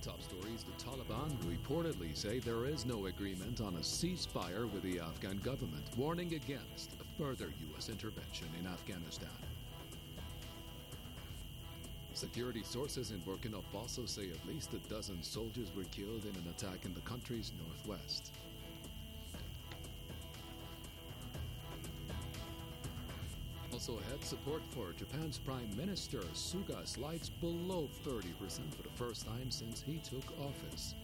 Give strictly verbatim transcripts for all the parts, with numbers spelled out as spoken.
Top stories, the Taliban reportedly say there is no agreement on a ceasefire with the Afghan government, warning against a further U S intervention in Afghanistan. Security sources in Burkina Faso say at least a dozen soldiers were killed in an attack in the country's northwest. Also ahead, support for Japan's Prime Minister Suga slides below thirty percent for the first time since he took office.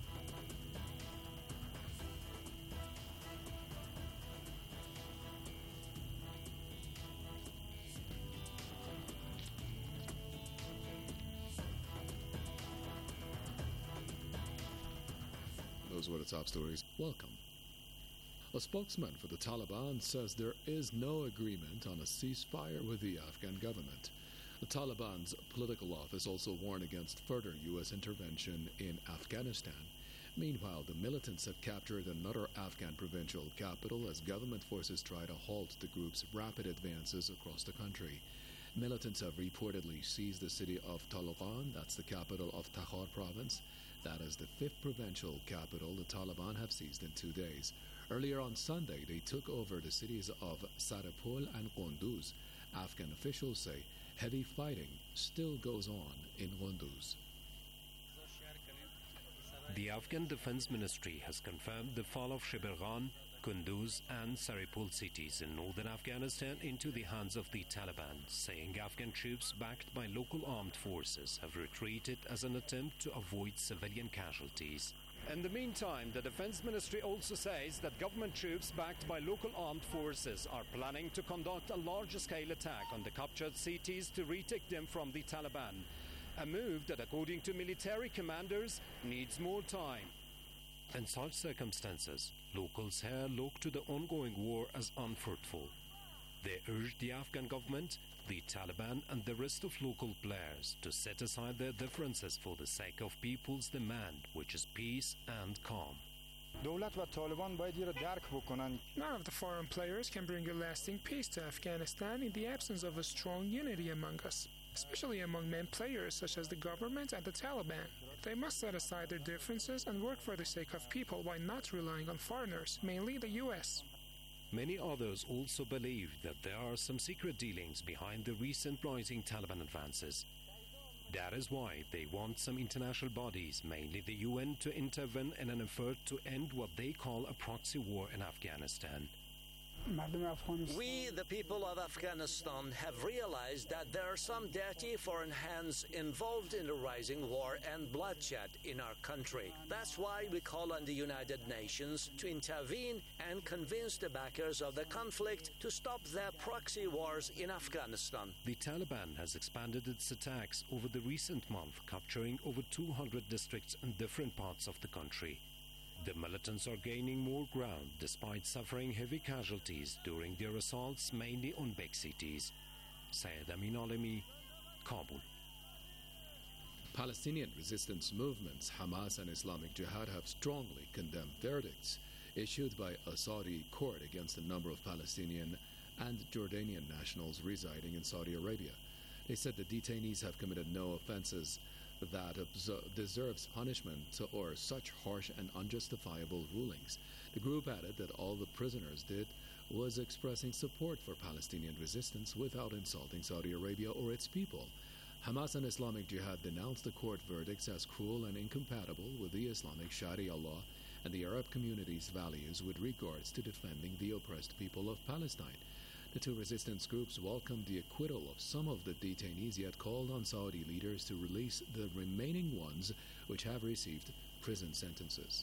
Those were the top stories. Welcome. A spokesman for the Taliban says there is no agreement on a ceasefire with the Afghan government. The Taliban's political office also warned against further U S intervention in Afghanistan. Meanwhile, the militants have captured another Afghan provincial capital as government forces try to halt the group's rapid advances across the country. Militants have reportedly seized the city of Taloqan, that's the capital of Takhar province. That is the fifth provincial capital the Taliban have seized in two days. Earlier on Sunday, they took over the cities of Saripol and Kunduz. Afghan officials say heavy fighting still goes on in Kunduz. The Afghan Defense Ministry has confirmed the fall of Shiberghan, Kunduz and Saripol cities in northern Afghanistan into the hands of the Taliban, saying Afghan troops backed by local armed forces have retreated as an attempt to avoid civilian casualties. In the meantime, the Defense Ministry also says that government troops backed by local armed forces are planning to conduct a large-scale attack on the captured cities to retake them from the Taliban, a move that, according to military commanders, needs more time. In such circumstances, locals here look to the ongoing war as unfruitful. They urge the Afghan government, the Taliban and the rest of local players to set aside their differences for the sake of people's demand, which is peace and calm. None of the foreign players can bring a lasting peace to Afghanistan in the absence of a strong unity among us, especially among main players such as the government and the Taliban. They must set aside their differences and work for the sake of people by not relying on foreigners, mainly the U S. Many others also believe that there are some secret dealings behind the recent rising Taliban advances. That is why they want some international bodies, mainly the U N, to intervene in an effort to end what they call a proxy war in Afghanistan. We, the people of Afghanistan, have realized that there are some dirty foreign hands involved in the rising war and bloodshed in our country. That's why we call on the United Nations to intervene and convince the backers of the conflict to stop their proxy wars in Afghanistan. The Taliban has expanded its attacks over the recent month, capturing over two hundred districts in different parts of the country. The militants are gaining more ground despite suffering heavy casualties during their assaults, mainly on big cities. Syed Amin Alemi, Kabul. Palestinian resistance movements Hamas and Islamic Jihad have strongly condemned verdicts issued by a Saudi court against a number of Palestinian and Jordanian nationals residing in Saudi Arabia. They said the detainees have committed no offenses that deserves punishment or such harsh and unjustifiable rulings. The group added that all the prisoners did was expressing support for Palestinian resistance without insulting Saudi Arabia or its people. Hamas and Islamic Jihad denounced the court verdicts as cruel and incompatible with the Islamic Sharia law and the Arab community's values with regards to defending the oppressed people of Palestine. The two resistance groups welcomed the acquittal of some of the detainees, yet called on Saudi leaders to release the remaining ones which have received prison sentences.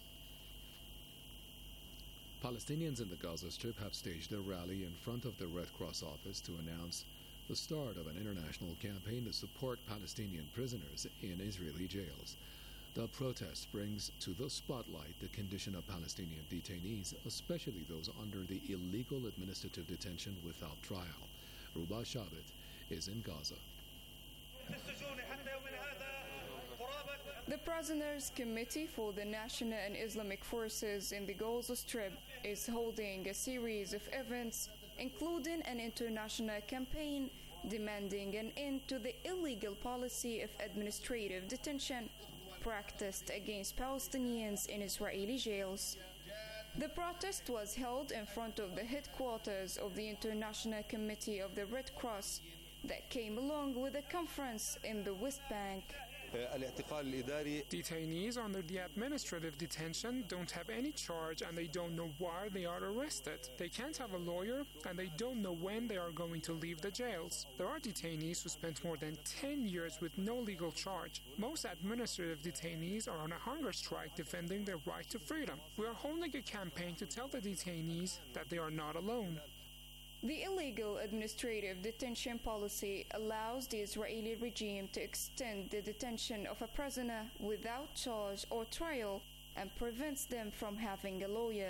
Palestinians in the Gaza Strip have staged a rally in front of the Red Cross office to announce the start of an international campaign to support Palestinian prisoners in Israeli jails. The protest brings to the spotlight the condition of Palestinian detainees, especially those under the illegal administrative detention without trial. Ruba Shabit is in Gaza. The Prisoners Committee for the National and Islamic Forces in the Gaza Strip is holding a series of events, including an international campaign demanding an end to the illegal policy of administrative detention. practiced against Palestinians in Israeli jails. The protest was held in front of the headquarters of the International Committee of the Red Cross that came along with a conference in the West Bank. Detainees under the administrative detention don't have any charge and they don't know why they are arrested. They can't have a lawyer and they don't know when they are going to leave the jails. There are detainees who spent more than ten years with no legal charge. Most administrative detainees are on a hunger strike defending their right to freedom. We are holding a campaign to tell the detainees that they are not alone. The illegal administrative detention policy allows the Israeli regime to extend the detention of a prisoner without charge or trial and prevents them from having a lawyer.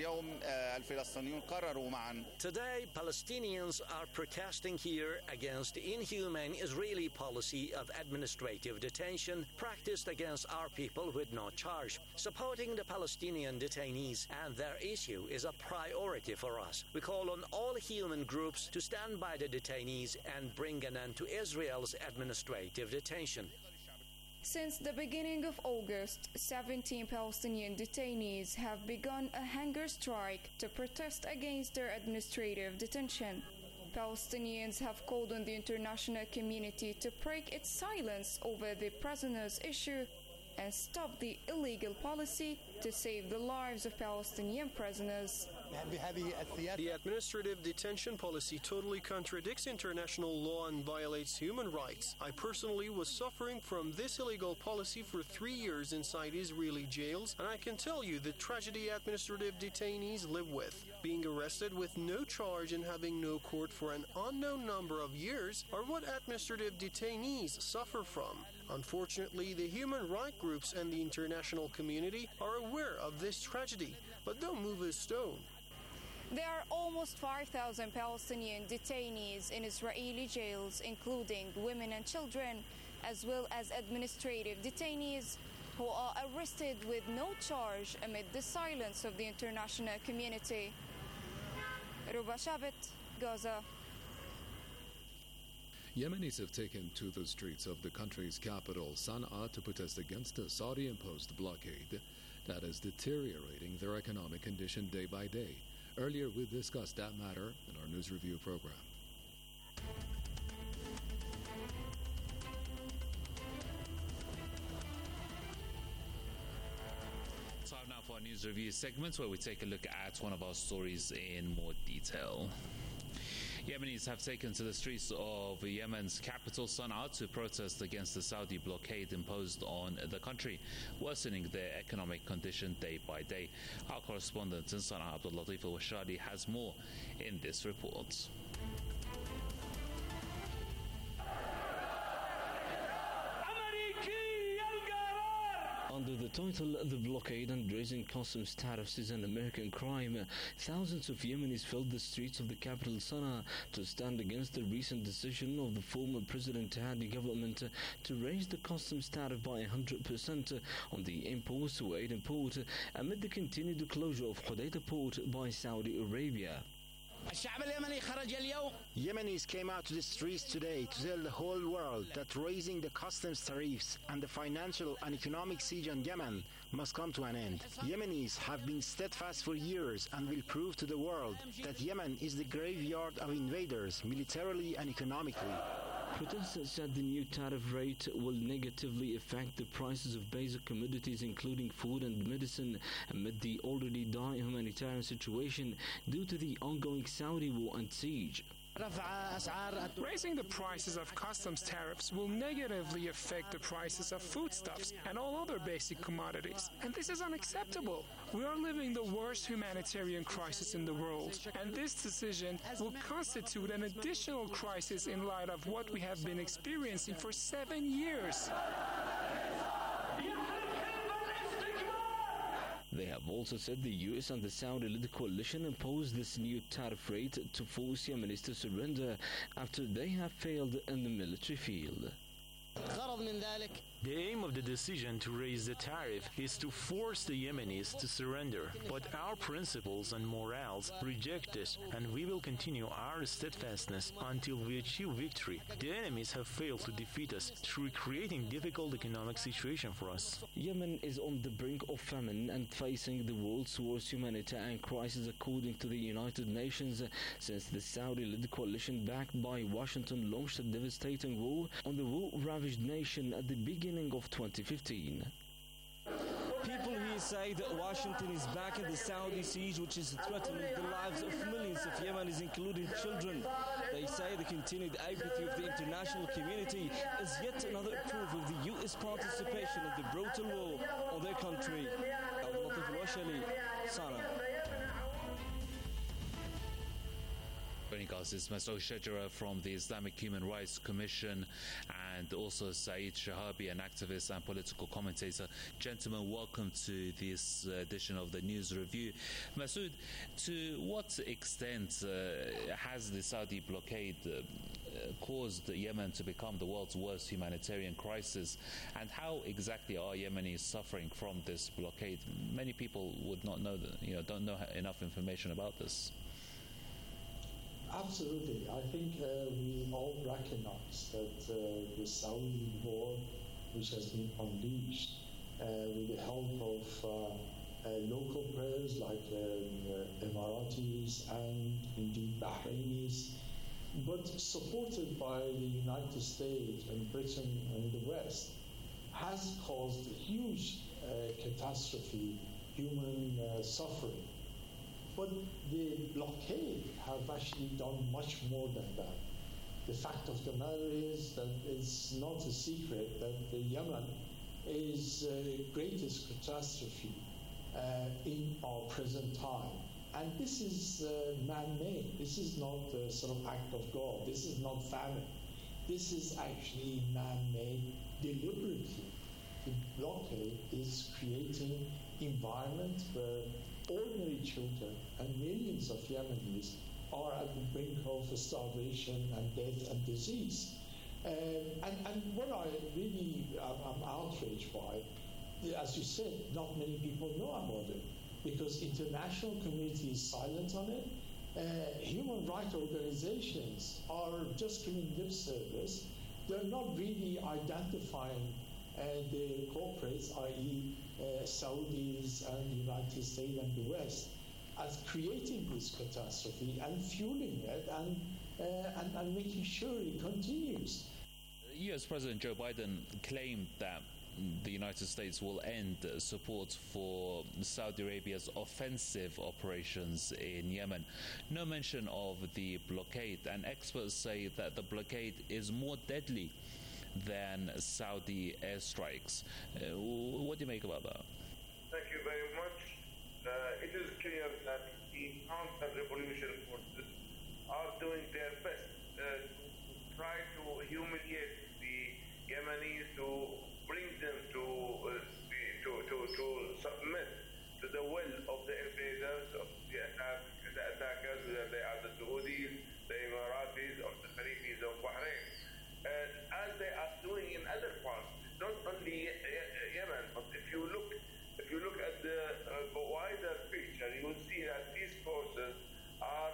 Today, Palestinians are protesting here against the inhumane Israeli policy of administrative detention practiced against our people with no charge. Supporting the Palestinian detainees and their issue is a priority for us. We call on all human groups to stand by the detainees and bring an end to Israel's administrative detention. Since the beginning of August, seventeen Palestinian detainees have begun a hunger strike to protest against their administrative detention. Palestinians have called on the international community to break its silence over the prisoners' issue and stop the illegal policy to save the lives of Palestinian prisoners. The administrative detention policy totally contradicts international law and violates human rights. I personally was suffering from this illegal policy for three years inside Israeli jails, and I can tell you the tragedy administrative detainees live with. Being arrested with no charge and having no court for an unknown number of years are what administrative detainees suffer from. Unfortunately, the human rights groups and the international community are aware of this tragedy, but don't move a stone. There are almost five thousand Palestinian detainees in Israeli jails, including women and children, as well as administrative detainees who are arrested with no charge amid the silence of the international community. Ruba Shabit, Gaza. Yemenis have taken to the streets of the country's capital, Sana'a, to protest against the Saudi-imposed blockade that is deteriorating their economic condition day by day. Earlier, we discussed that matter in our News Review program. Time now for our News Review segment, where we take a look at one of our stories in more detail. Yemenis have taken to the streets of Yemen's capital, Sana'a, to protest against the Saudi blockade imposed on the country, worsening their economic condition day by day. Our correspondent in Sana'a, Abdul Latif Al-Washadi, has more in this report. Under the title The Blockade and Raising Customs Tariffs is an American Crime, thousands of Yemenis filled the streets of the capital Sana'a to stand against the recent decision of the former President Hadi government to raise the customs tariff by one hundred percent on the imports to Aden port amid the continued closure of Hodeidah port by Saudi Arabia. Yemenis came out to the streets today to tell the whole world that raising the customs tariffs and the financial and economic siege on Yemen must come to an end. Yemenis have been steadfast for years and will prove to the world that Yemen is the graveyard of invaders, militarily and economically. Protesters said the new tariff rate will negatively affect the prices of basic commodities including food and medicine amid the already dire humanitarian situation due to the ongoing Saudi war and siege. Raising the prices of customs tariffs will negatively affect the prices of foodstuffs and all other basic commodities. And this is unacceptable. We are living the worst humanitarian crisis in the world. And this decision will constitute an additional crisis in light of what we have been experiencing for seven years. They have also said the U S and the Saudi-led coalition imposed this new tariff rate to force Yemenis to surrender after they have failed in the military field. The aim of the decision to raise the tariff is to force the Yemenis to surrender, but our principles and morals reject this, and we will continue our steadfastness until we achieve victory. The enemies have failed to defeat us through creating difficult economic situation for us. Yemen is on the brink of famine and facing the world's worst humanitarian crisis according to the United Nations since the Saudi-led coalition backed by Washington launched a devastating war on the war-ravaged nation at the beginning of twenty fifteen. People here say that Washington is back in the Saudi siege, which is threatening the lives of millions of Yemenis, including children. They say the continued apathy of the international community is yet another proof of the U S participation in the brutal war on their country. Abdul Latif Al-Washali, Sana. Joining us is Masoud Shajara from the Islamic Human Rights Commission and also Saeed Shahabi, an activist and political commentator. Gentlemen, welcome to this edition of the News Review. Masoud, to what extent uh, has the Saudi blockade uh, caused Yemen to become the world's worst humanitarian crisis, and how exactly are Yemenis suffering from this blockade? Many people would not know, that, you know, don't know enough information about this. Absolutely. I think uh, we all recognize that uh, the Saudi war, which has been unleashed uh, with the help of uh, uh, local players like uh, Emiratis and indeed Bahrainis, but supported by the United States and Britain and the West, has caused a huge uh, catastrophe, human uh, suffering. But the blockade have actually done much more than that. The fact of the matter is that it's not a secret that the Yemen is the greatest catastrophe uh, in our present time. And this is uh, man-made. This is not a sort of act of God. This is not famine. This is actually man-made deliberately. The blockade is creating environment where ordinary children and millions of Yemenis are at the brink of starvation and death and disease. Um, and, and what I really am outraged by, as you said, not many people know about it because international community is silent on it. Uh, human rights organizations are just giving lip service. They're not really identifying uh, the corporates, that is, Uh, Saudis and the United States and the West, as creating this catastrophe and fueling it and, uh, and, and making sure it continues. U S President Joe Biden claimed that the United States will end support for Saudi Arabia's offensive operations in Yemen. No mention of the blockade, and experts say that the blockade is more deadly than Saudi airstrikes. Uh, what do you make about that? Thank you very much. Uh, it is clear that the counter-revolution forces are doing their best uh, to try to humiliate the Yemenis, to bring them to, uh, the, to, to, to submit to the will of the invaders, of the, attack, the attackers, whether they are the Saudis, the Emiratis, or the Khalifis of Bahrain. Uh, as they are doing in other parts, not only Yemen, but if you look, if you look at the uh, wider picture, you will see that these forces are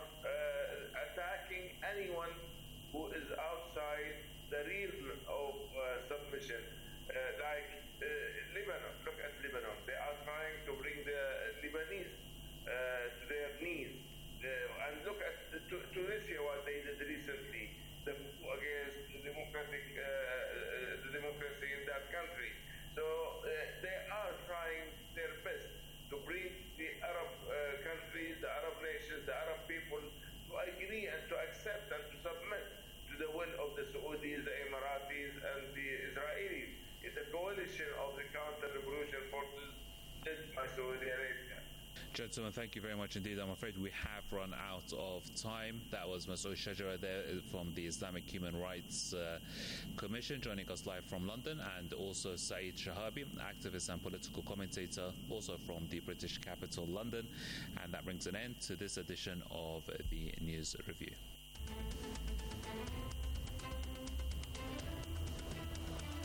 uh, attacking anyone who is outside the realm of uh, submission. Uh, like uh, Lebanon, look at Lebanon. They are trying to bring the Lebanese uh, to their knees. Uh, and look at the, Tunisia, what they did recently, the, against the democratic, uh, the democracy in that country. So uh, they are trying their best to bring the Arab uh, countries, the Arab nations, the Arab people to agree and to accept and to submit to the will of the Saudis, the Emiratis, and the Israelis. It's a coalition of the counter-revolution forces led by Saudi Arabia. Gentlemen, thank you very much indeed. I'm afraid we have run out of time. That was Masoud Shajara there from the Islamic Human Rights uh, Commission, joining us live from London, and also Saeed Shahabi, activist and political commentator, also from the British capital, London. And that brings an end to this edition of the News Review.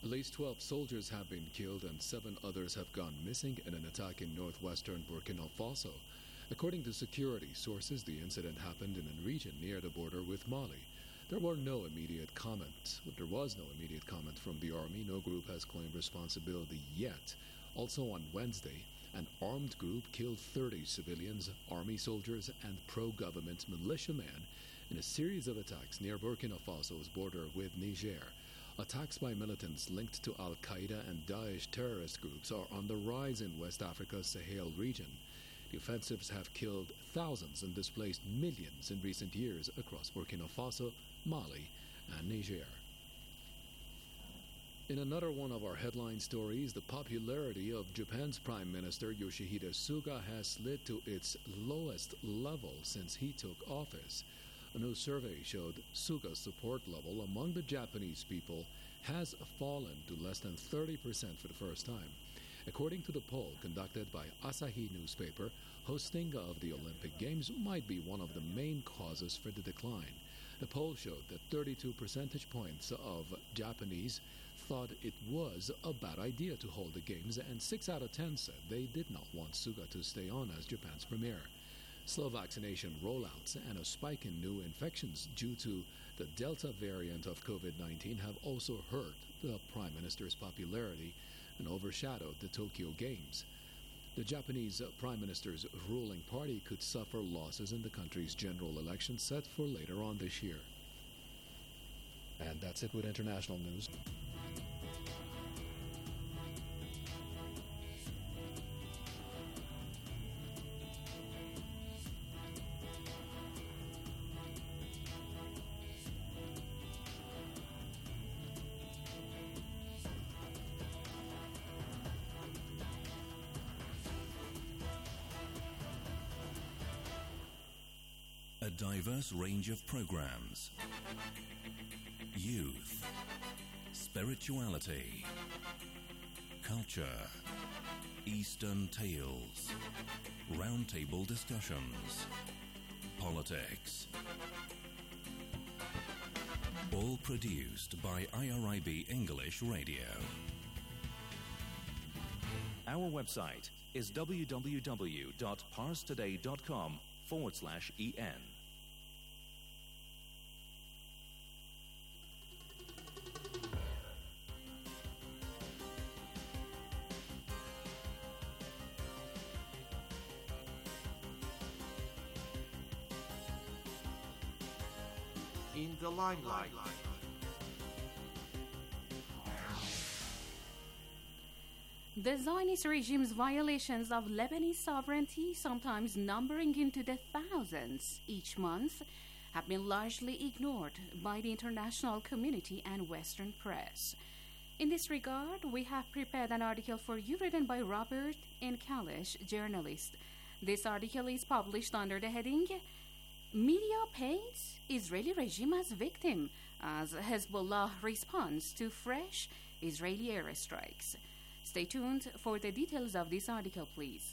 At least twelve soldiers have been killed and seven others have gone missing in an attack in northwestern Burkina Faso. According to security sources, the incident happened in a region near the border with Mali. There were no immediate comments. There was no immediate comment from the army. No group has claimed responsibility yet. Also on Wednesday, an armed group killed thirty civilians, army soldiers, and pro-government militiamen in a series of attacks near Burkina Faso's border with Niger. Attacks by militants linked to Al-Qaeda and Daesh terrorist groups are on the rise in West Africa's Sahel region. The offensives have killed thousands and displaced millions in recent years across Burkina Faso, Mali, and Niger. In another one of our headline stories, the popularity of Japan's Prime Minister Yoshihide Suga has slid to its lowest level since he took office. A new survey showed Suga's support level among the Japanese people has fallen to less than thirty percent for the first time. According to the poll conducted by Asahi newspaper, hosting of the Olympic Games might be one of the main causes for the decline. The poll showed that thirty-two percentage points of Japanese thought it was a bad idea to hold the Games, and six out of ten said they did not want Suga to stay on as Japan's premier. Slow vaccination rollouts and a spike in new infections due to the Delta variant of COVID nineteen have also hurt the Prime Minister's popularity and overshadowed the Tokyo Games. The Japanese Prime Minister's ruling party could suffer losses in the country's general election set for later on this year. And that's it with international news. A diverse range of programs. Youth, spirituality, culture, Eastern tales, roundtable discussions, politics. All produced by I R I B English Radio. Our website is w w w dot pars today dot com forward slash en. In the limelight. The Zionist regime's violations of Lebanese sovereignty, sometimes numbering into the thousands each month, have been largely ignored by the international community and Western press. In this regard, we have prepared an article for you written by Robert N. Kalish, journalist. This article is published under the heading, Media Paints Israeli Regime as Victim, as Hezbollah responds to fresh Israeli airstrikes. Stay tuned for the details of this article, please.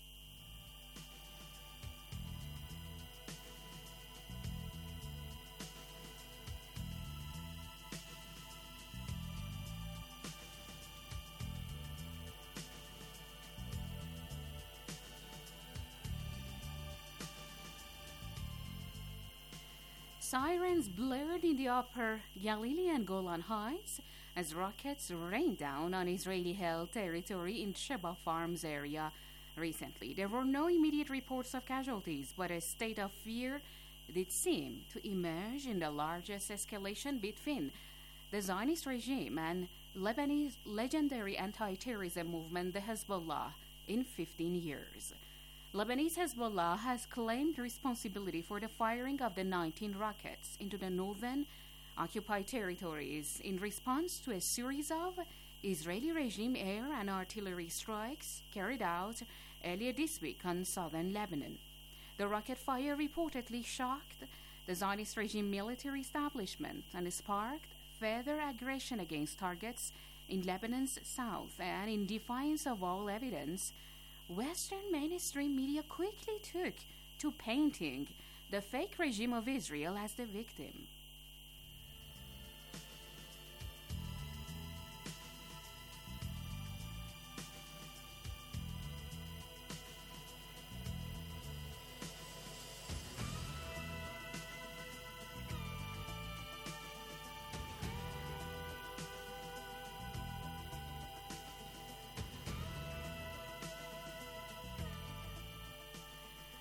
Sirens blared in the upper Galilee and Golan Heights as rockets rained down on Israeli-held territory in Sheba Farms area recently. There were no immediate reports of casualties, but a state of fear did seem to emerge in the largest escalation between the Zionist regime and Lebanese legendary anti-terrorism movement, the Hezbollah, in fifteen years. Lebanese Hezbollah has claimed responsibility for the firing of the nineteen rockets into the northern occupied territories in response to a series of Israeli regime air and artillery strikes carried out earlier this week on southern Lebanon. The rocket fire reportedly shocked the Zionist regime military establishment and sparked further aggression against targets in Lebanon's south, and in defiance of all evidence, Western mainstream media quickly took to painting the fake regime of Israel as the victim.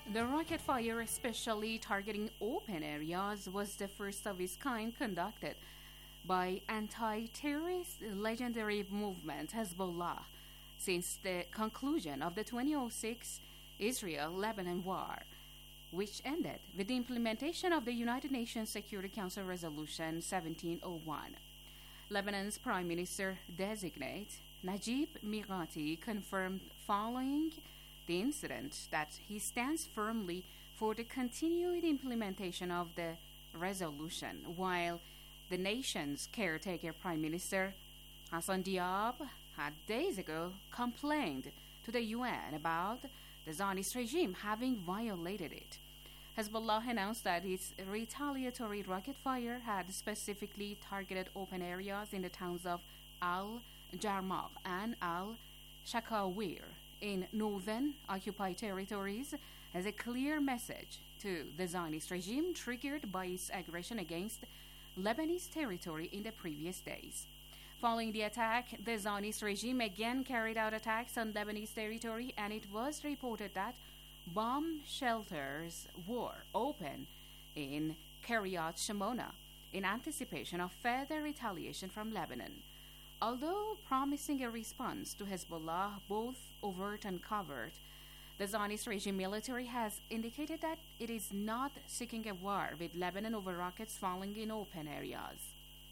The rocket fire, especially targeting open areas, was the first of its kind conducted by anti-terrorist legendary movement Hezbollah since the conclusion of the twenty oh six Israel-Lebanon war, which ended with the implementation of the United Nations Security Council Resolution seventeen oh one. Lebanon's Prime Minister-designate Najib Mikati confirmed following the incident that he stands firmly for the continued implementation of the resolution, while the nation's caretaker Prime Minister Hassan Diab had days ago complained to the U N about the Zionist regime having violated it. Hezbollah announced that its retaliatory rocket fire had specifically targeted open areas in the towns of Al-Jarmaq and Al-Shakawir in northern occupied territories as a clear message to the Zionist regime triggered by its aggression against Lebanese territory in the previous days. Following the attack, the Zionist regime again carried out attacks on Lebanese territory, and it was reported that bomb shelters were open in Kiryat Shimona in anticipation of further retaliation from Lebanon. Although promising a response to Hezbollah, both overt and covert, the Zionist regime military has indicated that it is not seeking a war with Lebanon over rockets falling in open areas.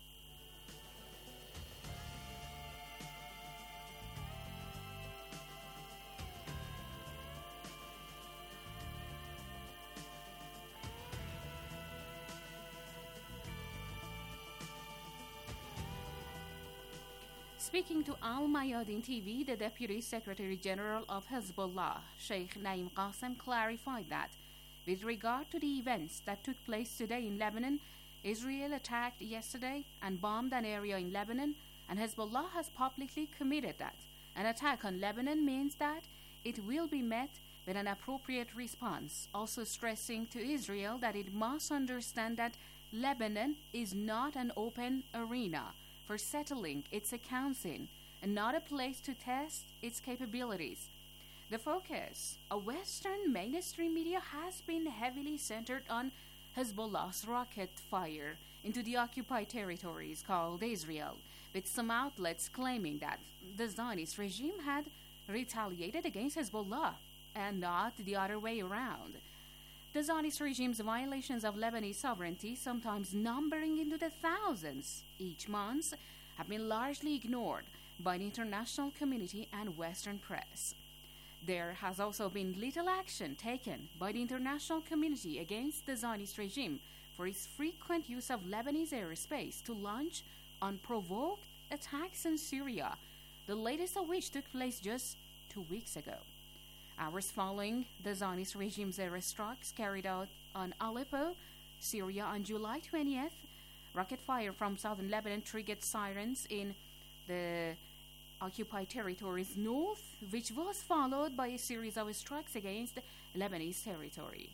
Speaking to Al Mayadin T V, the Deputy Secretary General of Hezbollah, Sheikh Naim Qassem, clarified that with regard to the events that took place today in Lebanon, Israel attacked yesterday and bombed an area in Lebanon, and Hezbollah has publicly committed that an attack on Lebanon means that it will be met with an appropriate response, also stressing to Israel that it must understand that Lebanon is not an open arena for settling its accounts in, and not a place to test its capabilities. The focus of Western mainstream media has been heavily centered on Hezbollah's rocket fire into the occupied territories called Israel, with some outlets claiming that the Zionist regime had retaliated against Hezbollah, and not the other way around. The Zionist regime's violations of Lebanese sovereignty, sometimes numbering into the thousands each month, have been largely ignored by the international community and Western press. There has also been little action taken by the international community against the Zionist regime for its frequent use of Lebanese airspace to launch unprovoked attacks in Syria, the latest of which took place just two weeks ago. Hours following the Zionist regime's airstrikes carried out on Aleppo, Syria on July twentieth, rocket fire from southern Lebanon triggered sirens in the occupied territories north, which was followed by a series of strikes against Lebanese territory.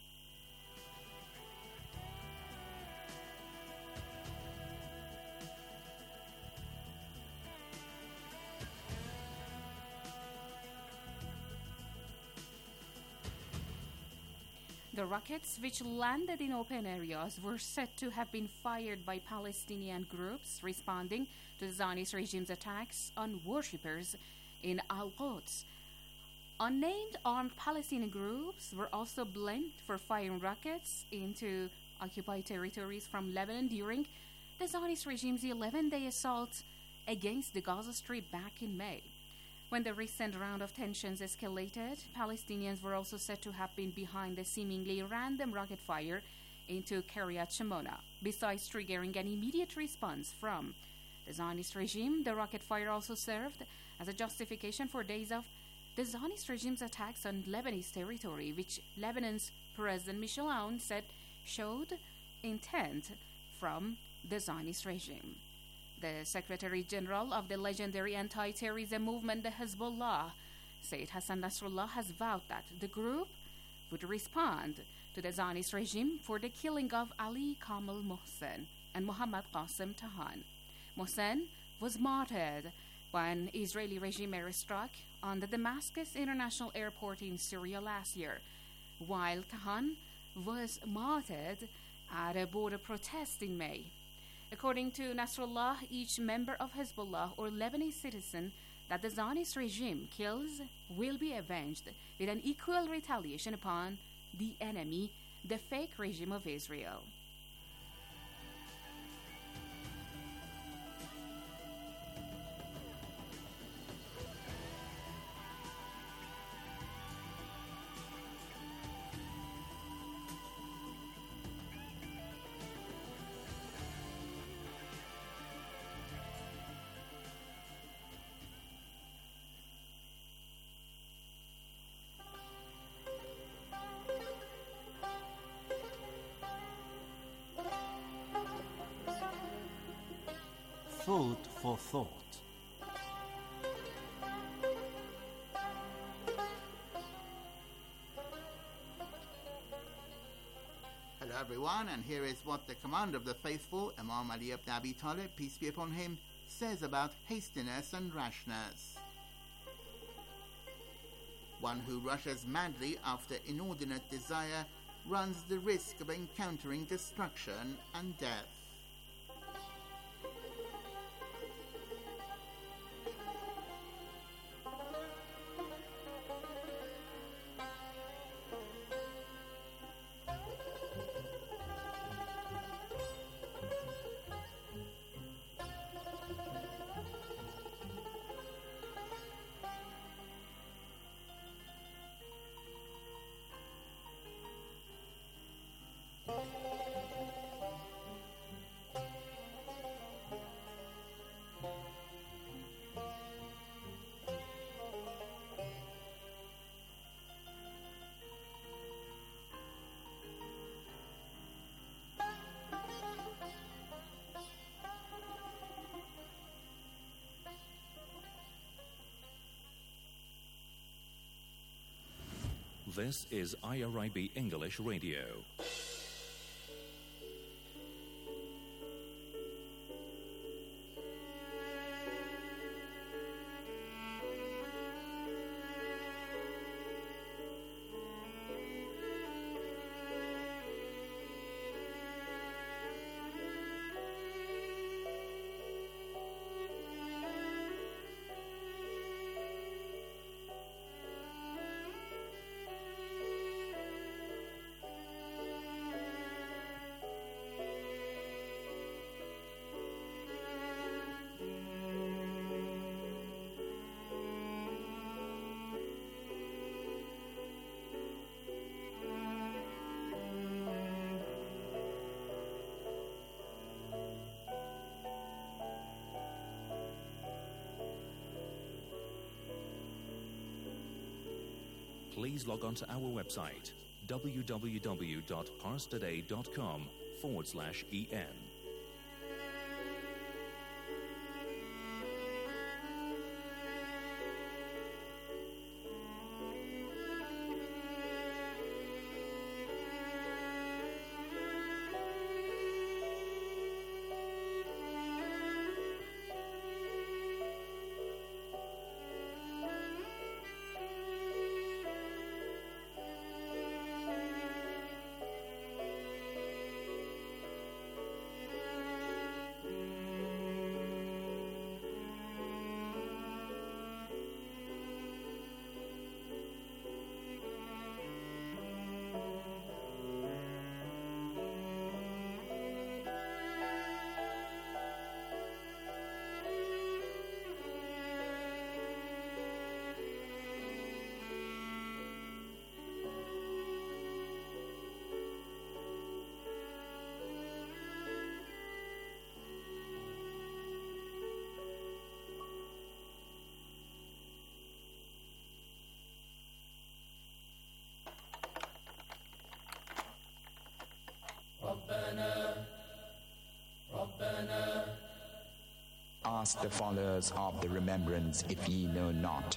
The rockets, which landed in open areas, were said to have been fired by Palestinian groups responding to the Zionist regime's attacks on worshippers in Al-Quds. Unnamed armed Palestinian groups were also blamed for firing rockets into occupied territories from Lebanon during the Zionist regime's eleven-day assault against the Gaza Strip back in May. When the recent round of tensions escalated, Palestinians were also said to have been behind the seemingly random rocket fire into Kiryat Shimona. Besides triggering an immediate response from the Zionist regime, the rocket fire also served as a justification for days of the Zionist regime's attacks on Lebanese territory, which Lebanon's President Michel Aoun said showed intent from the Zionist regime. The Secretary General of the legendary anti-terrorism movement, the Hezbollah, Sayyid Hassan Nasrallah, has vowed that the group would respond to the Zionist regime for the killing of Ali Kamal Mohsen and Mohammad Qassem Tahan. Mohsen was martyred by an Israeli regime airstrike on the Damascus International Airport in Syria last year, while Tahan was martyred at a border protest in May. According to Nasrallah, each member of Hezbollah or Lebanese citizen that the Zionist regime kills will be avenged with an equal retaliation upon the enemy, the fake regime of Israel. Food for thought. Hello everyone, and here is what the commander of the faithful, Imam Ali ibn Abi Talib, peace be upon him, says about hastiness and rashness. One who rushes madly after inordinate desire runs the risk of encountering destruction and death. This is I R I B English Radio. Please log on to our website, www.parstoday.com forward slash EN. Ask the followers of the remembrance if ye know not.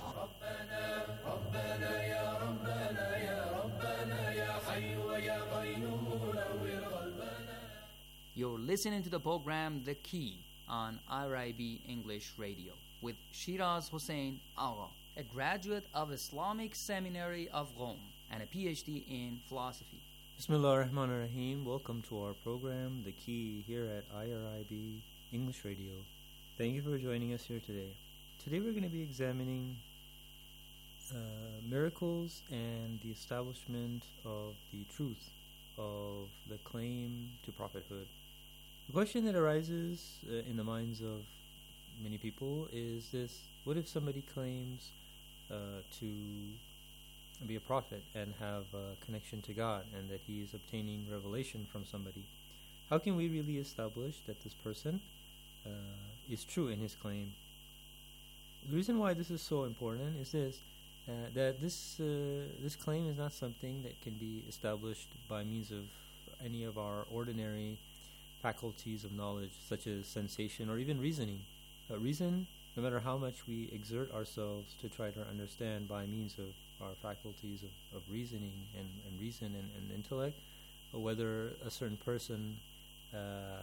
You're listening to the program The Key on I R I B English Radio with Shiraz Hussein Agha, a graduate of Islamic Seminary of Rome. and a P H D in philosophy. Bismillah ar-Rahman ar-Rahim. Welcome to our program, The Key, here at I R I B English Radio. Thank you for joining us here today. Today we're going to be examining uh, miracles and the establishment of the truth of the claim to prophethood. The question that arises uh, in the minds of many people is this: what if somebody claims uh, to be a prophet and have a connection to God, and that he is obtaining revelation from somebody? How can we really establish that this person uh, is true in his claim? The reason why this is so important is this: uh, that this uh, this claim is not something that can be established by means of any of our ordinary faculties of knowledge, such as sensation or even reasoning. Uh, reason, no matter how much we exert ourselves to try to understand by means of our faculties of, of reasoning and, and reason and, and intellect, whether a certain person uh,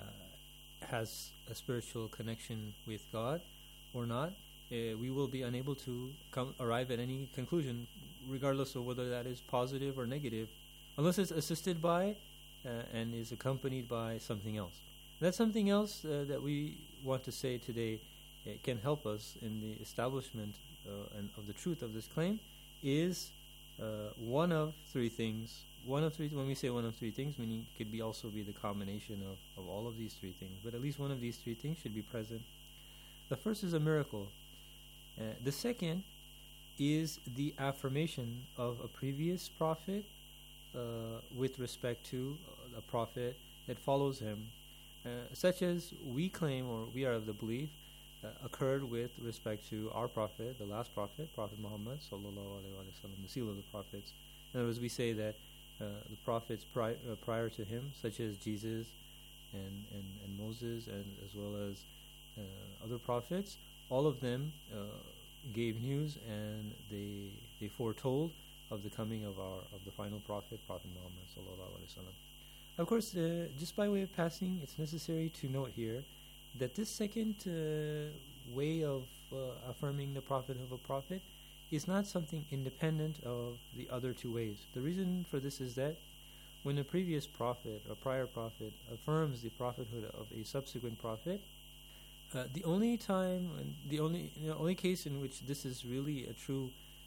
has a spiritual connection with God or not, uh, we will be unable to come arrive at any conclusion, regardless of whether that is positive or negative, unless it's assisted by uh, and is accompanied by something else. That something else uh, that we want to say today uh, can help us in the establishment uh, and of the truth of this claim is uh, one of three things. One of three. When we say one of three things, meaning it could be also be the combination of, of all of these three things, but at least one of these three things should be present. The first is a miracle. Uh, the second is the affirmation of a previous prophet uh, with respect to a prophet that follows him, uh, such as we claim, or we are of the belief, Uh, occurred with respect to our prophet, the last prophet, Prophet Muhammad sallallahu alaihi wasallam, the seal of the prophets. In other words, we say that uh, the prophets pri- uh, prior to him, such as Jesus and, and, and Moses, and as well as uh, other prophets, all of them uh, gave news and they they foretold of the coming of our of the final prophet, Prophet Muhammad sallallahu alaihi wasallam. Of course, uh, just by way of passing, it's necessary to note here that this second uh, way of uh, affirming the prophet of a prophet is not something independent of the other two ways. The reason for this is that when a previous prophet or prior prophet affirms the prophethood of a subsequent prophet, uh, the only time and the only the only case in which this is really a true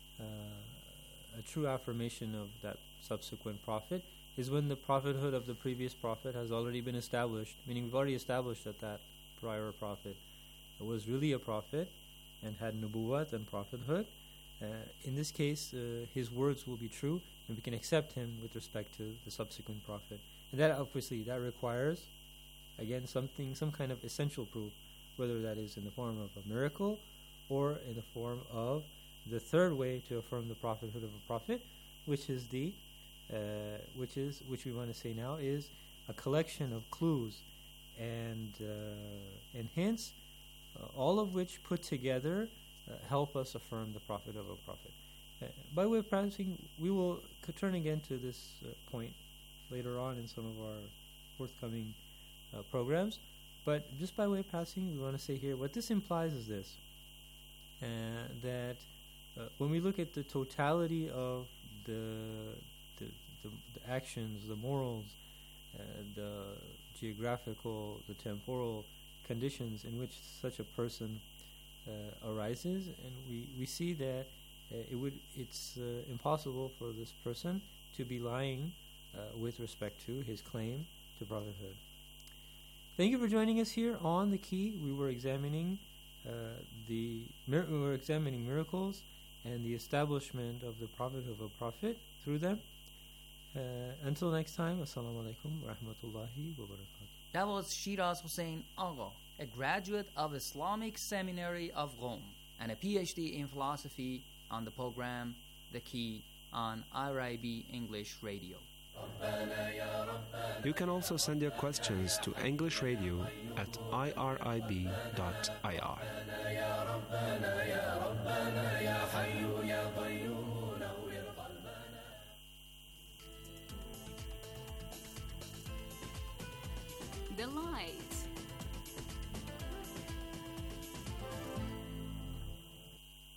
uh, a true affirmation of that subsequent prophet is when the prophethood of the previous prophet has already been established, meaning we've already established that that prior prophet was really a prophet and had nubuwwat and prophethood. Uh, in this case, uh, his words will be true, and we can accept him with respect to the subsequent prophet. And that obviously that requires, again, something, some kind of essential proof, whether that is in the form of a miracle or in the form of the third way to affirm the prophethood of a prophet, which is the, uh, which is which we want to say now is a collection of clues and uh, and hints, uh, all of which put together uh, help us affirm the prophet of a prophet. Uh, by way of practicing, we will turn again to this uh, point later on in some of our forthcoming uh, programs. But just by way of passing, we want to say here what this implies is this: uh, that uh, when we look at the totality of the the, the, the actions, the morals, uh, the geographical, the temporal conditions in which such a person uh, arises, and we, we see that uh, it would it's uh, impossible for this person to be lying uh, with respect to his claim to prophethood. Thank you for joining us here on The Key. We were examining uh, the mir- we were examining miracles and the establishment of the prophethood of a prophet through them. Uh, until next time, assalamu alaikum wa rahmatullahi wa barakatuh. That was Shiraz Hussain Agha, a graduate of Islamic Seminary of Rome and a P H D in philosophy, on the program The Key on I R I B English Radio. You can also send your questions to English Radio at I R I B dot I R. The light.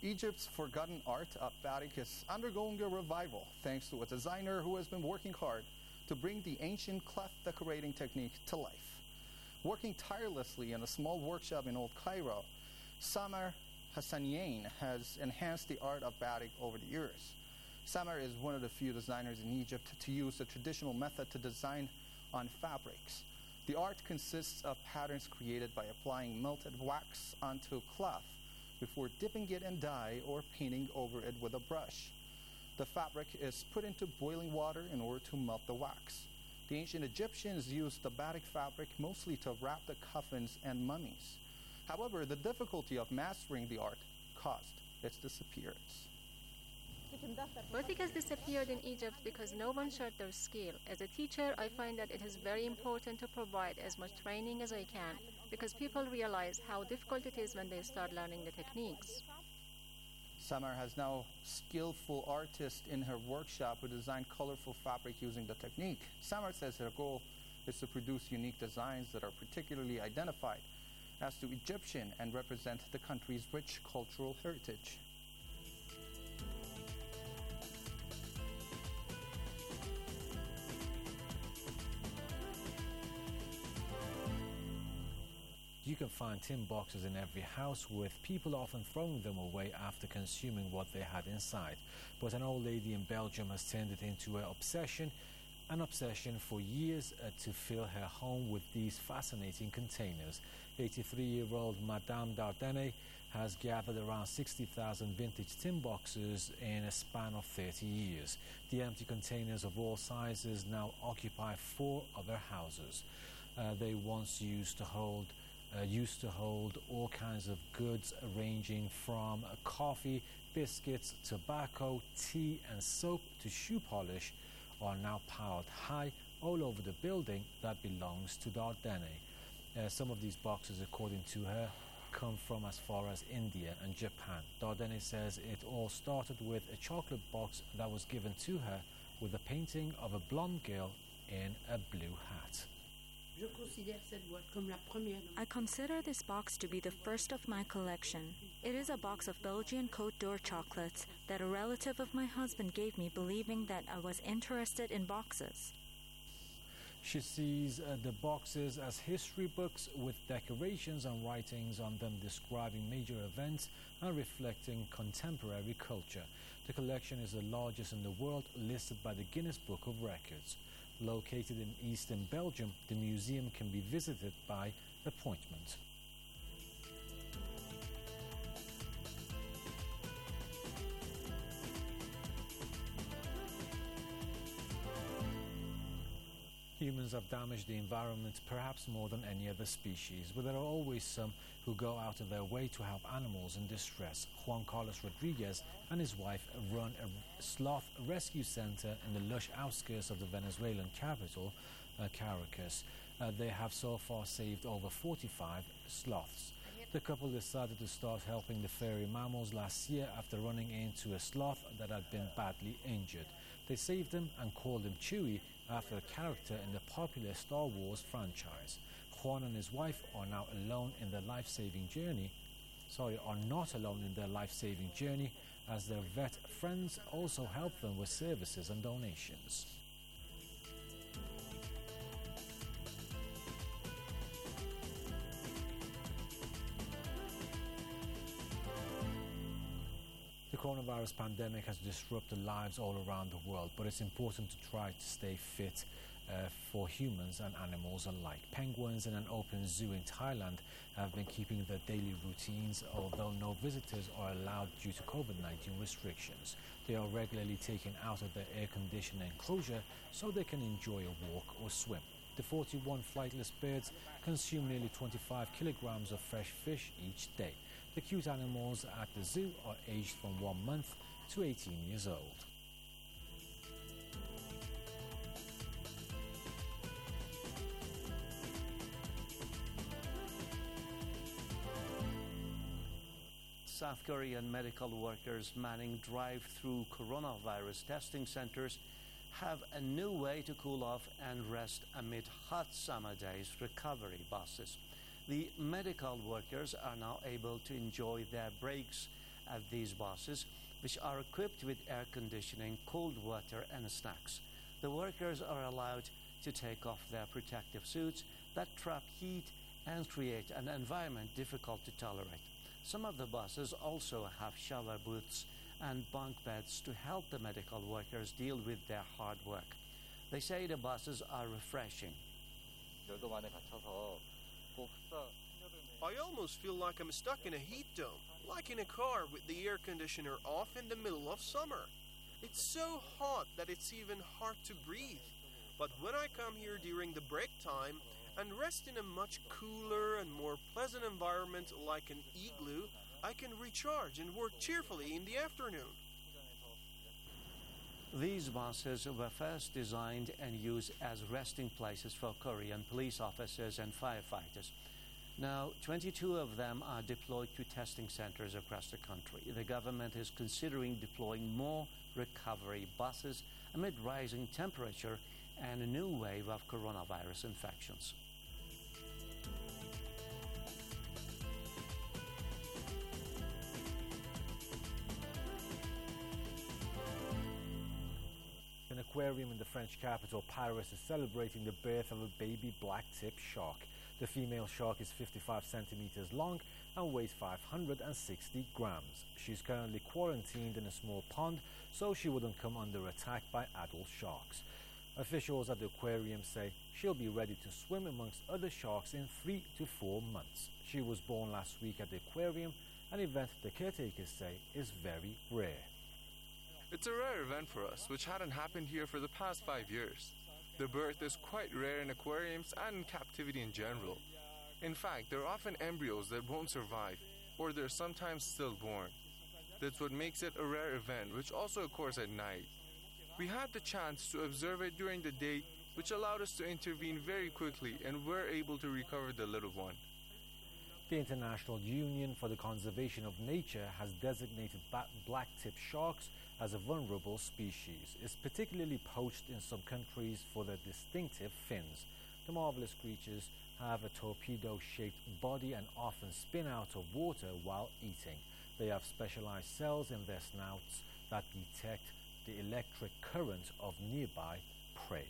Egypt's forgotten art of batik is undergoing a revival thanks to a designer who has been working hard to bring the ancient cloth decorating technique to life. Working tirelessly in a small workshop in Old Cairo, Samar Hassanian has enhanced the art of batik over the years. Samar is one of the few designers in Egypt to use the traditional method to design on fabrics. The art consists of patterns created by applying melted wax onto cloth before dipping it in dye or painting over it with a brush. The fabric is put into boiling water in order to melt the wax. The ancient Egyptians used the batik fabric mostly to wrap the coffins and mummies. However, the difficulty of mastering the art caused its disappearance. Batik has disappeared in Egypt because no one shared their skill. As a teacher, I find that it is very important to provide as much training as I can because people realize how difficult it is when they start learning the techniques. Samar has now skillful artists in her workshop who design colorful fabric using the technique. Samar says her goal is to produce unique designs that are particularly identified as to Egyptian and represent the country's rich cultural heritage. You can find tin boxes in every house, with people often throwing them away after consuming what they had inside. But an old lady in Belgium has turned it into an obsession, an obsession for years uh, to fill her home with these fascinating containers. eighty-three-year-old Madame Dardenne has gathered around sixty thousand vintage tin boxes in a span of thirty years. The empty containers of all sizes now occupy four of her houses. Uh, they once used to hold Uh, used to hold all kinds of goods ranging from uh, coffee, biscuits, tobacco, tea and soap to shoe polish, are now piled high all over the building that belongs to Dardenne. Uh, some of these boxes, according to her, come from as far as India and Japan. Dardenne says it all started with a chocolate box that was given to her with a painting of a blonde girl in a blue hat. I consider this box to be the first of my collection. It is a box of Belgian Côte d'Or chocolates that a relative of my husband gave me, believing that I was interested in boxes. She sees uh, the boxes as history books with decorations and writings on them describing major events and reflecting contemporary culture. The collection is the largest in the world, listed by the Guinness Book of Records. Located in eastern Belgium, the museum can be visited by appointment. Humans have damaged the environment perhaps more than any other species, but there are always some who go out of their way to help animals in distress. Juan Carlos Rodriguez and his wife run a sloth rescue center in the lush outskirts of the Venezuelan capital, uh, Caracas. Uh, they have so far saved over forty-five sloths. The couple decided to start helping the furry mammals last year after running into a sloth that had been badly injured. They saved him and called him Chewie, after a character in the popular Star Wars franchise. Juan and his wife are now alone in their life-saving journey, sorry, are not alone in their life-saving journey, as their vet friends also help them with services and donations. The coronavirus pandemic has disrupted lives all around the world, but it's important to try to stay fit uh, for humans and animals alike. Penguins in an open zoo in Thailand have been keeping their daily routines, although no visitors are allowed due to COVID nineteen restrictions. They are regularly taken out of their air-conditioned enclosure so they can enjoy a walk or swim. The forty-one flightless birds consume nearly twenty-five kilograms of fresh fish each day. The cute animals at the zoo are aged from one month to eighteen years old. South Korean medical workers manning drive-through coronavirus testing centers have a new way to cool off and rest amid hot summer days: recovery buses. The medical workers are now able to enjoy their breaks at these buses, which are equipped with air conditioning, cold water, and snacks. The workers are allowed to take off their protective suits that trap heat and create an environment difficult to tolerate. Some of the buses also have shower booths and bunk beds to help the medical workers deal with their hard work. They say the buses are refreshing. I almost feel like I'm stuck in a heat dome, like in a car with the air conditioner off in the middle of summer. It's so hot that it's even hard to breathe. But when I come here during the break time and rest in a much cooler and more pleasant environment like an igloo, I can recharge and work cheerfully in the afternoon. These buses were first designed and used as resting places for Korean police officers and firefighters. Now, twenty-two of them are deployed to testing centers across the country. The government is considering deploying more recovery buses amid rising temperature and a new wave of coronavirus infections. An aquarium in the French capital, Paris, is celebrating the birth of a baby black-tip shark. The female shark is fifty-five centimeters long and weighs five hundred sixty grams. She's currently quarantined in a small pond so she wouldn't come under attack by adult sharks. Officials at the aquarium say she'll be ready to swim amongst other sharks in three to four months. She was born last week at the aquarium, an event the caretakers say is very rare. It's a rare event for us, which hadn't happened here for the past five years. The birth is quite rare in aquariums and in captivity in general. In fact, there are often embryos that won't survive, or they're sometimes stillborn. That's what makes it a rare event, which also occurs at night. We had the chance to observe it during the day, which allowed us to intervene very quickly and were able to recover the little one. The International Union for the Conservation of Nature has designated black-tip sharks as a vulnerable species. It's particularly poached in some countries for their distinctive fins. The marvelous creatures have a torpedo-shaped body and often spin out of water while eating. They have specialized cells in their snouts that detect the electric current of nearby prey.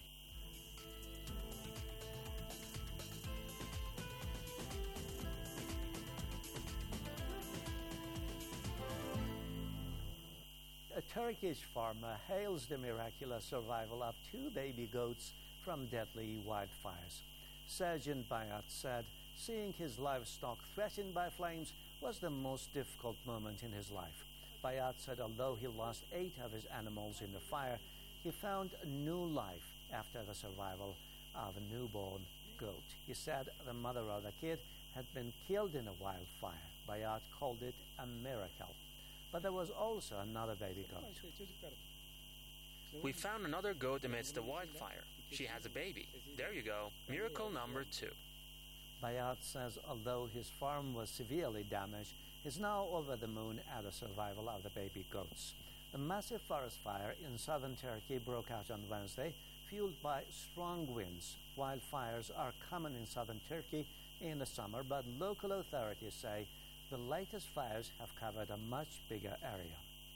A Turkish farmer hails the miraculous survival of two baby goats from deadly wildfires. Sergeant Bayat said seeing his livestock threatened by flames was the most difficult moment in his life. Bayat said although he lost eight of his animals in the fire, he found a new life after the survival of a newborn goat. He said the mother of the kid had been killed in a wildfire. Bayat called it a miracle. But there was also another baby goat. We found another goat amidst the wildfire. She has a baby. There you go. Miracle number two. Bayat says although his farm was severely damaged, he's now over the moon at the survival of the baby goats. A massive forest fire in southern Turkey broke out on Wednesday, fueled by strong winds. Wildfires are common in southern Turkey in the summer, but local authorities say the latest fires have covered a much bigger area.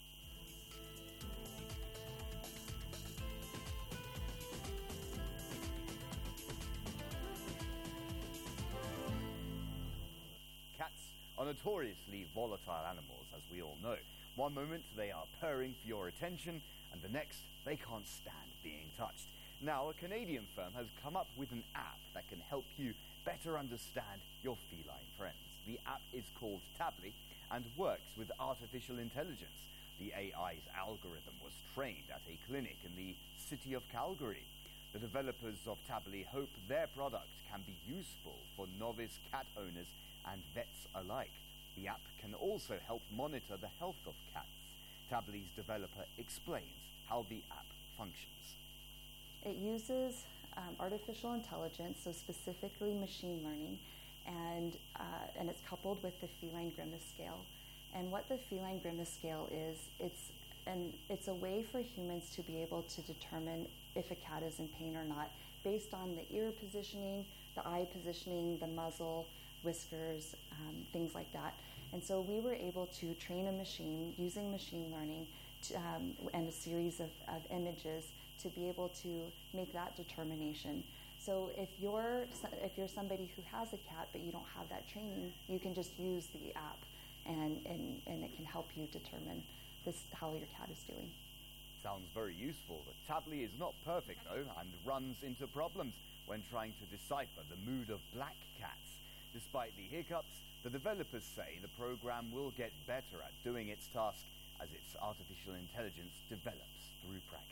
Cats are notoriously volatile animals, as we all know. One moment they are purring for your attention, and the next they can't stand being touched. Now, a Canadian firm has come up with an app that can help you better understand your feline friends. The app is called Tably and works with artificial intelligence. The A I's algorithm was trained at a clinic in the city of Calgary. The developers of Tably hope their product can be useful for novice cat owners and vets alike. The app can also help monitor the health of cats. Tably's developer explains how the app functions. It uses um, artificial intelligence, so specifically machine learning, and uh, and it's coupled with the feline grimace scale. And what the feline grimace scale is, it's and it's a way for humans to be able to determine if a cat is in pain or not, based on the ear positioning, the eye positioning, the muzzle, whiskers, um, things like that. And so we were able to train a machine using machine learning to, um, and a series of, of images to be able to make that determination. So if you're if you're somebody who has a cat but you don't have that training, you can just use the app and, and, and it can help you determine this how your cat is doing. Sounds very useful. The Tably is not perfect though and runs into problems when trying to decipher the mood of black cats. Despite the hiccups, the developers say the program will get better at doing its task as its artificial intelligence develops through practice.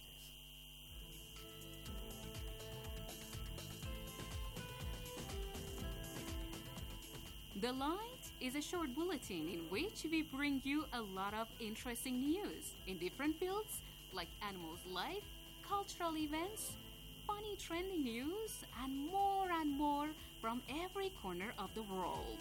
The Light is a short bulletin in which we bring you a lot of interesting news in different fields like animals' life, cultural events, funny trending news, and more and more from every corner of the world.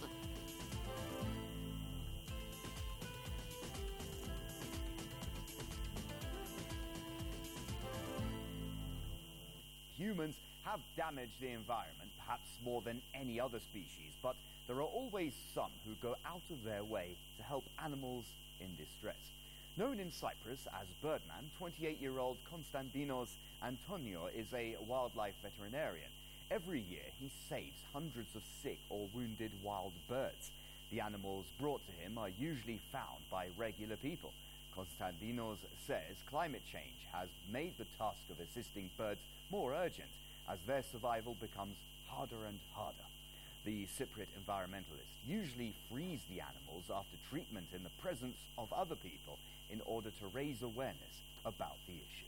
Humans have damaged the environment perhaps more than any other species, but there are always some who go out of their way to help animals in distress. Known in Cyprus as Birdman, twenty-eight-year-old Konstantinos Antonio is a wildlife veterinarian. Every year he saves hundreds of sick or wounded wild birds. The animals brought to him are usually found by regular people. Konstantinos says climate change has made the task of assisting birds more urgent as their survival becomes harder and harder. The Cypriot environmentalists usually freeze the animals after treatment in the presence of other people in order to raise awareness about the issue.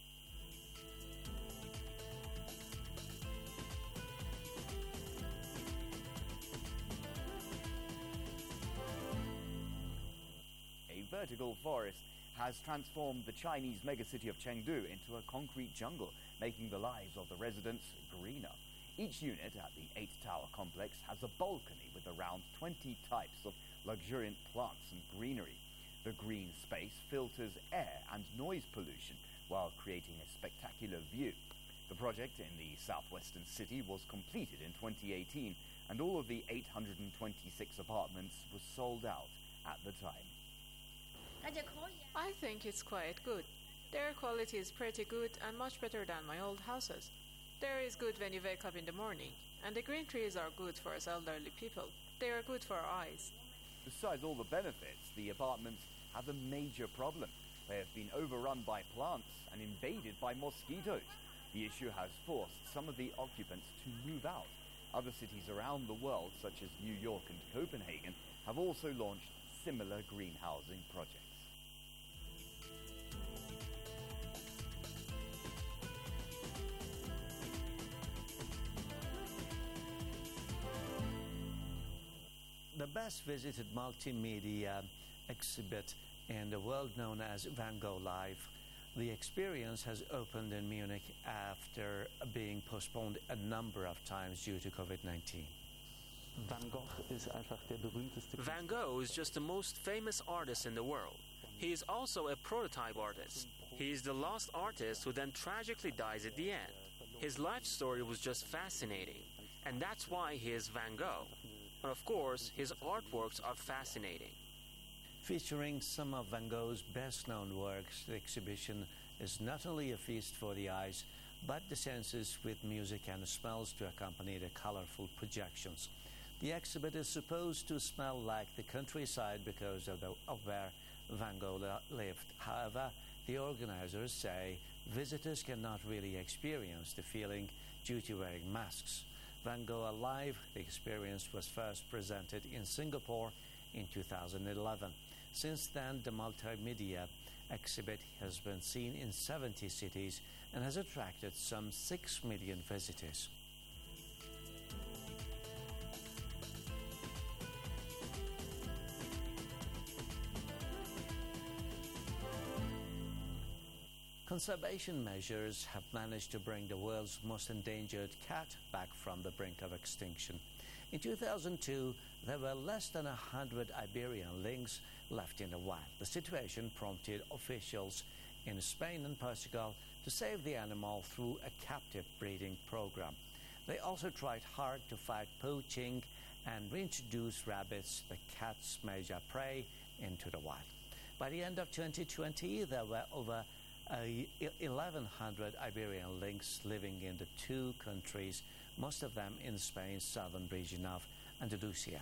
A vertical forest has transformed the Chinese megacity of Chengdu into a concrete jungle, making the lives of the residents greener. Each unit at the eight-tower complex has a balcony with around twenty types of luxuriant plants and greenery. The green space filters air and noise pollution while creating a spectacular view. The project in the southwestern city was completed in twenty eighteen, and all of the eight hundred twenty-six apartments were sold out at the time. I think it's quite good. The air quality is pretty good and much better than my old houses. The air is good when you wake up in the morning, and the green trees are good for us elderly people. They are good for our eyes. Besides all the benefits, the apartments have a major problem. They have been overrun by plants and invaded by mosquitoes. The issue has forced some of the occupants to move out. Other cities around the world, such as New York and Copenhagen, have also launched similar green housing projects. The best visited multimedia exhibit in the world known as Van Gogh Live. The experience has opened in Munich after being postponed a number of times due to COVID nineteen. Van Gogh is einfach der berühmteste. Van Gogh is just the most famous artist in the world. He is also a prototype artist. He is the lost artist who then tragically dies at the end. His life story was just fascinating, and that's why he is Van Gogh. And of course, his artworks are fascinating. Featuring some of Van Gogh's best-known works, the exhibition is not only a feast for the eyes, but the senses with music and smells to accompany the colorful projections. The exhibit is supposed to smell like the countryside because of, the, of where Van Gogh lived. However, the organizers say visitors cannot really experience the feeling due to wearing masks. Van Gogh Alive, the experience was first presented in Singapore in two thousand eleven. Since then, the multimedia exhibit has been seen in seventy cities and has attracted some six million visitors. Conservation measures have managed to bring the world's most endangered cat back from the brink of extinction. In two thousand two, there were less than one hundred Iberian lynx left in the wild. The situation prompted officials in Spain and Portugal to save the animal through a captive breeding program. They also tried hard to fight poaching and reintroduce rabbits, the cat's major prey, into the wild. By the end of twenty twenty, there were over uh, eleven hundred Iberian lynx living in the two countries, most of them in Spain's southern region of Andalusia.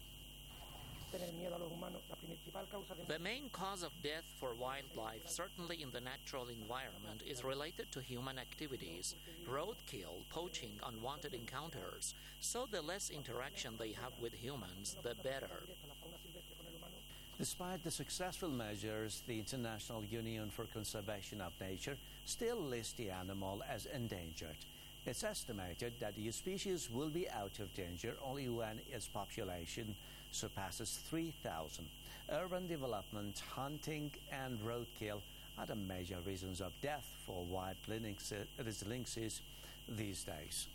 The main cause of death for wildlife, certainly in the natural environment, is related to human activities, roadkill, poaching, unwanted encounters. So the less interaction they have with humans, the better. Despite the successful measures, the International Union for Conservation of Nature still lists the animal as endangered. It's estimated that the species will be out of danger only when its population surpasses three thousand. Urban development, hunting, and roadkill are the major reasons of death for wild lynxes these days.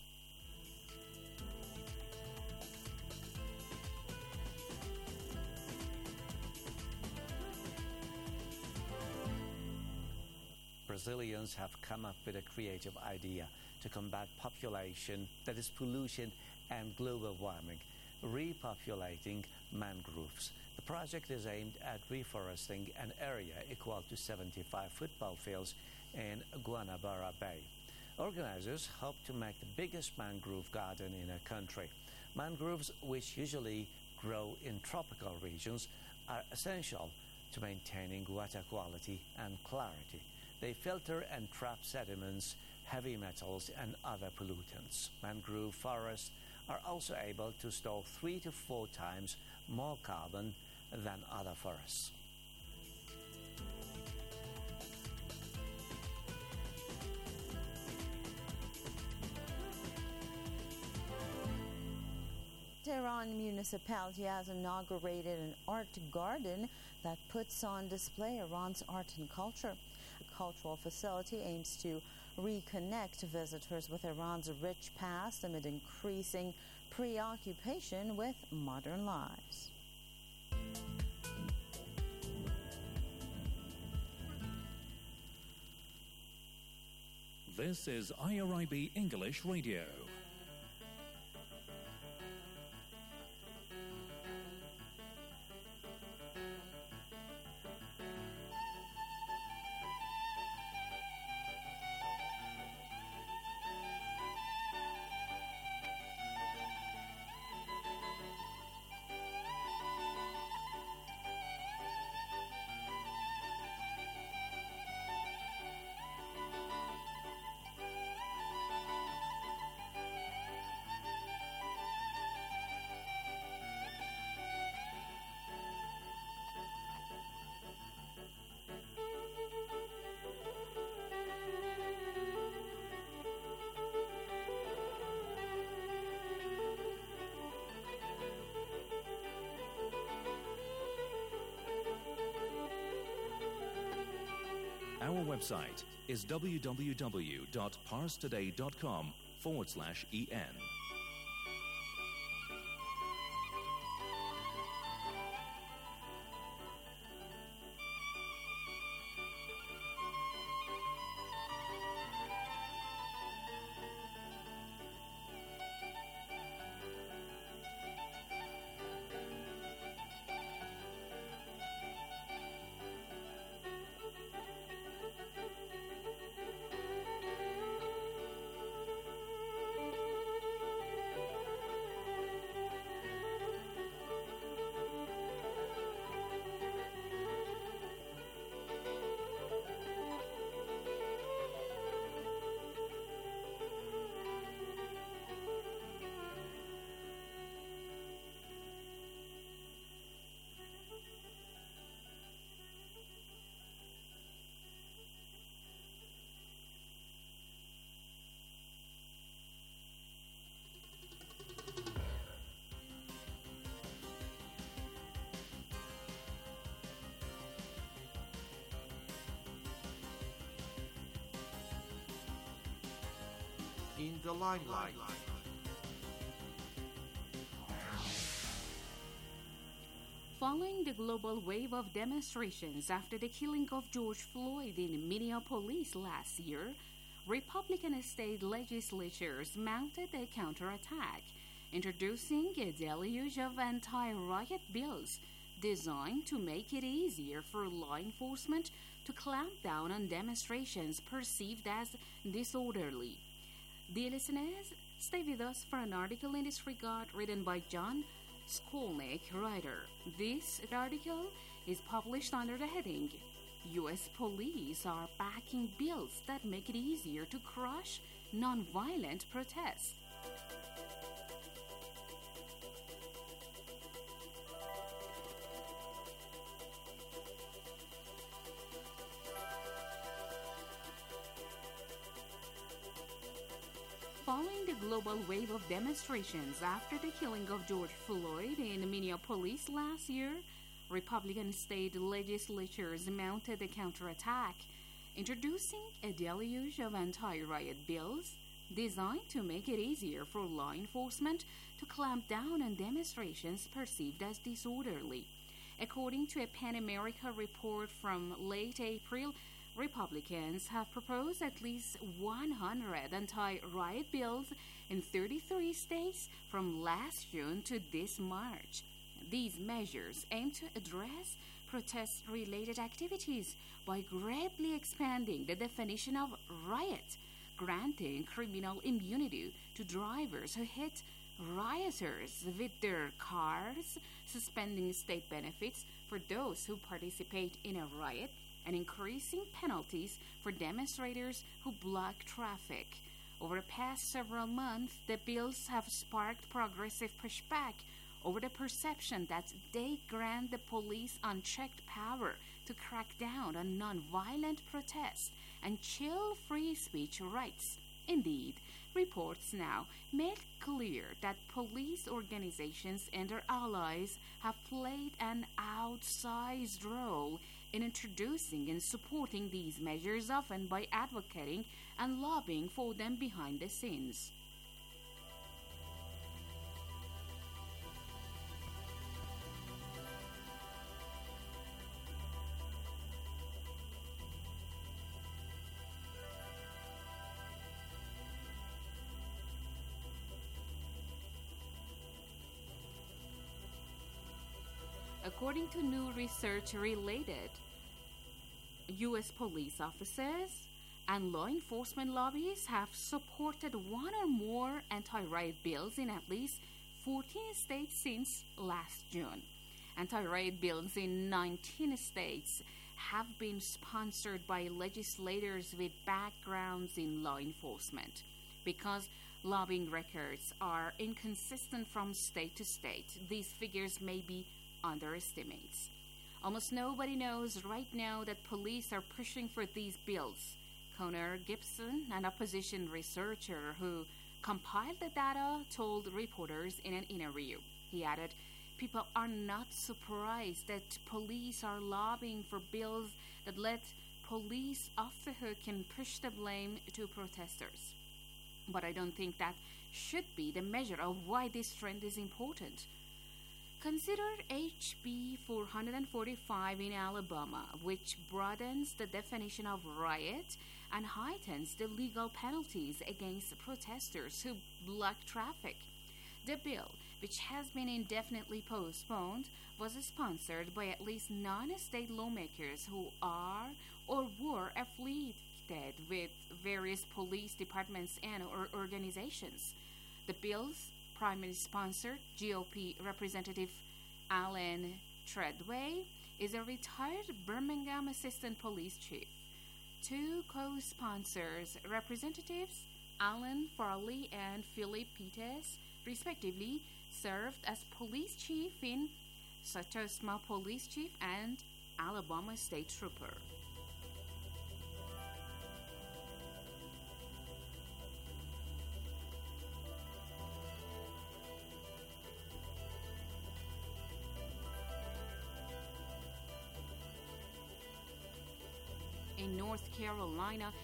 Brazilians have come up with a creative idea to combat population, that is pollution and global warming, repopulating mangroves. The project is aimed at reforesting an area equal to seventy-five football fields in Guanabara Bay. Organizers hope to make the biggest mangrove garden in a country. Mangroves, which usually grow in tropical regions, are essential to maintaining water quality and clarity. They filter and trap sediments, heavy metals, and other pollutants. Mangrove forests are also able to store three to four times more carbon than other forests. Tehran municipality has inaugurated an art garden that puts on display Iran's art and culture. The cultural facility aims to reconnect visitors with Iran's rich past amid increasing preoccupation with modern lives. This is I R I B English Radio. Our website is www.parstoday.com forward slash EN. In the limelight. Following the global wave of demonstrations after the killing of George Floyd in Minneapolis last year, Republican state legislatures mounted a counterattack. introducing a deluge of anti-riot bills designed to make it easier for law enforcement to clamp down on demonstrations perceived as disorderly. Dear listeners, stay with us for an article in this regard written by John Skolnick, writer. This article is published under the heading, U S Police are backing bills that make it easier to crush nonviolent protests. Following the global wave of demonstrations after the killing of George Floyd in Minneapolis last year, Republican state legislatures mounted a counterattack, introducing a deluge of anti-riot bills designed to make it easier for law enforcement to clamp down on demonstrations perceived as disorderly. According to a PEN America report from late April, Republicans have proposed at least one hundred anti-riot bills in thirty-three states from last June to this March. These measures aim to address protest-related activities by greatly expanding the definition of riot, granting criminal immunity to drivers who hit rioters with their cars, suspending state benefits for those who participate in a riot, and increasing penalties for demonstrators who block traffic. Over the past several months, the bills have sparked progressive pushback over the perception that they grant the police unchecked power to crack down on nonviolent protests and chill free speech rights. Indeed, reports now make clear that police organizations and their allies have played an outsized role in introducing and supporting these measures, often by advocating and lobbying for them behind the scenes. According to new research related, U S police officers and law enforcement lobbies have supported one or more anti-riot bills in at least fourteen states since last June. Anti-riot bills in nineteen states have been sponsored by legislators with backgrounds in law enforcement. Because lobbying records are inconsistent from state to state, these figures may be underestimates. Almost nobody knows right now that police are pushing for these bills. Connor Gibson, an opposition researcher who compiled the data, told reporters in an interview. He added, "People are not surprised that police are lobbying for bills that let police off the hook and push the blame to protesters. But I don't think that should be the measure of why this trend is important. Consider H B four forty-five in Alabama, which broadens the definition of riot and heightens the legal penalties against protesters who block traffic. The bill, which has been indefinitely postponed, was sponsored by at least nine state lawmakers who are or were affiliated with various police departments and or organizations. The bill's primary sponsor, G O P Representative Alan Treadway, is a retired Birmingham Assistant Police Chief. Two co-sponsors, Representatives Alan Farley and Philip Peters, respectively, served as police chief in Satosma Police Chief and Alabama State Trooper. In North Carolina,